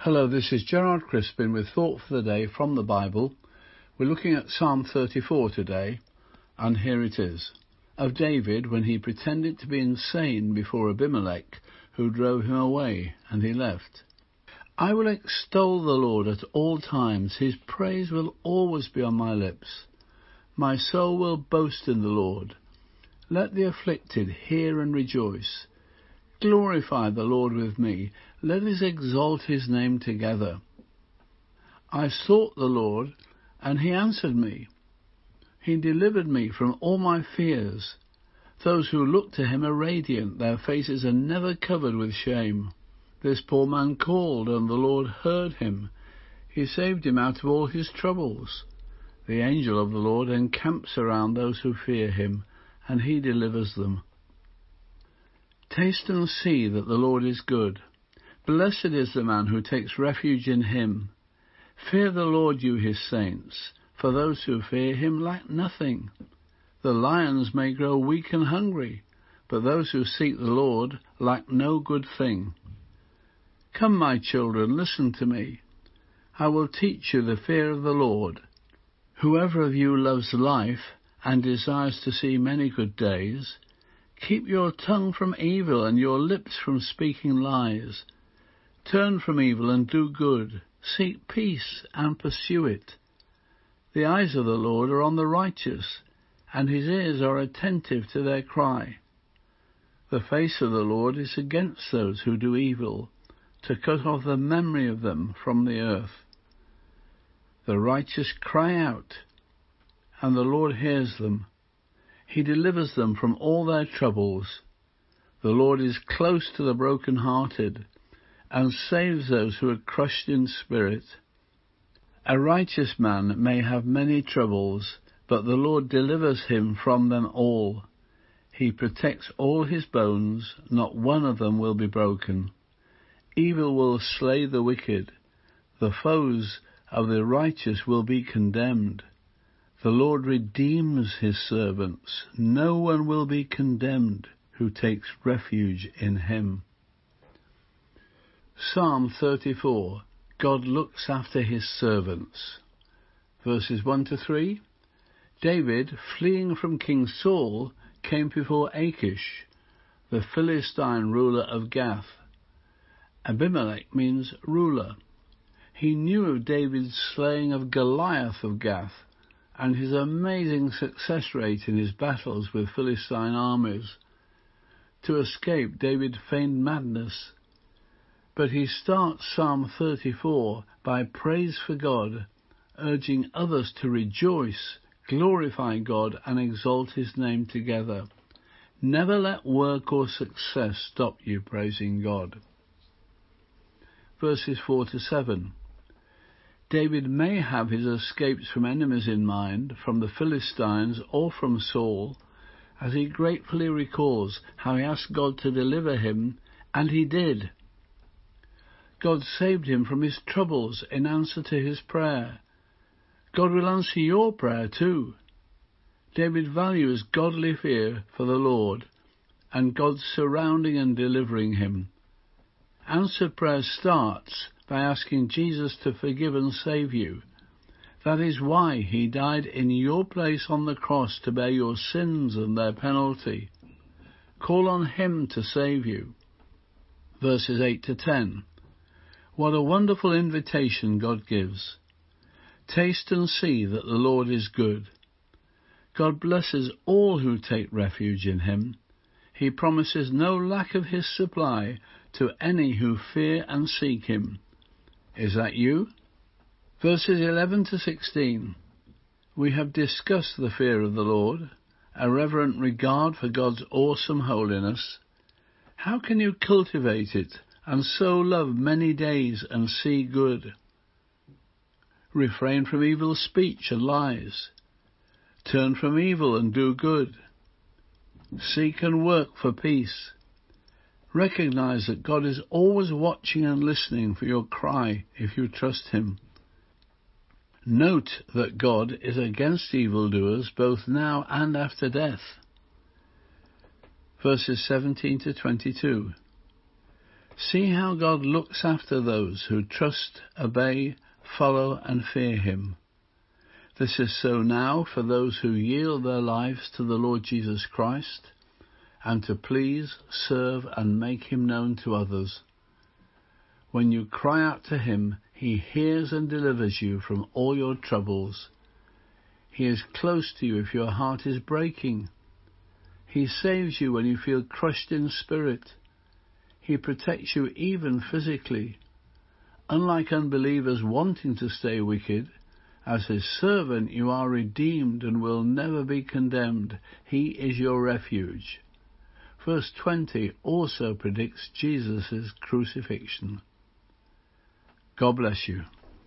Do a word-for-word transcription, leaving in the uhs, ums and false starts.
Hello, this is Gerard Crispin with Thought for the Day from the Bible. We're looking at Psalm thirty-four today, and here it is. Of David when he pretended to be insane before Abimelech, who drove him away, and he left. I will extol the Lord at all times. His praise will always be on my lips. My soul will boast in the Lord. Let the afflicted hear and rejoice. Glorify the Lord with me. Let us exalt his name together. I sought the Lord, and he answered me. He delivered me from all my fears. Those who look to him are radiant. Their faces are never covered with shame. This poor man called, and the Lord heard him. He saved him out of all his troubles. The angel of the Lord encamps around those who fear him, and he delivers them. Taste and see that the Lord is good. Blessed is the man who takes refuge in him. Fear the Lord, you his saints, for those who fear him lack nothing. The lions may grow weak and hungry, but those who seek the Lord lack no good thing. Come, my children, listen to me. I will teach you the fear of the Lord. Whoever of you loves life and desires to see many good days, keep your tongue from evil and your lips from speaking lies. Turn from evil and do good. Seek peace and pursue it. The eyes of the Lord are on the righteous, and his ears are attentive to their cry. The face of the Lord is against those who do evil, to cut off the memory of them from the earth. The righteous cry out, and the Lord hears them. He delivers them from all their troubles. The Lord is close to the broken-hearted, and saves those who are crushed in spirit. A righteous man may have many troubles, but the Lord delivers him from them all. He protects all his bones, not one of them will be broken. Evil will slay the wicked. The foes of the righteous will be condemned. The Lord redeems his servants. No one will be condemned who takes refuge in him. Psalm thirty-four. God looks after his servants. Verses one to three. David, fleeing from King Saul, came before Achish, the Philistine ruler of Gath. Abimelech means ruler. He knew of David's slaying of Goliath of Gath, and his amazing success rate in his battles with Philistine armies. To escape, David feigned madness. But he starts Psalm thirty-four by praise for God, urging others to rejoice, glorify God, and exalt his name together. Never let work or success stop you praising God. Verses four to seven. David may have his escapes from enemies in mind, from the Philistines or from Saul, as he gratefully recalls how he asked God to deliver him, and he did. God saved him from his troubles in answer to his prayer. God will answer your prayer too. David values godly fear for the Lord, and God's surrounding and delivering him. Answered prayer starts by asking Jesus to forgive and save you. That is why he died in your place on the cross, to bear your sins and their penalty. Call on him to save you. Verses eight to ten. What a wonderful invitation God gives. Taste and see that the Lord is good. God blesses all who take refuge in him. He promises no lack of his supply to any who fear and seek him. Is that you? Verses eleven to sixteen. We have discussed the fear of the Lord, a reverent regard for God's awesome holiness. How can you cultivate it and so love many days and see good? Refrain from evil speech and lies. Turn from evil and do good. Seek and work for peace. Recognize that God is always watching and listening for your cry if you trust him. Note that God is against evildoers both now and after death. Verses seventeen to twenty-two. See how God looks after those who trust, obey, follow and fear him. This is so now for those who yield their lives to the Lord Jesus Christ and to please, serve and make him known to others. When you cry out to him, he hears and delivers you from all your troubles. He is close to you if your heart is breaking. He saves you when you feel crushed in spirit. He protects you even physically. Unlike unbelievers wanting to stay wicked, as his servant you are redeemed and will never be condemned. He is your refuge. Verse twenty also predicts Jesus' crucifixion. God bless you.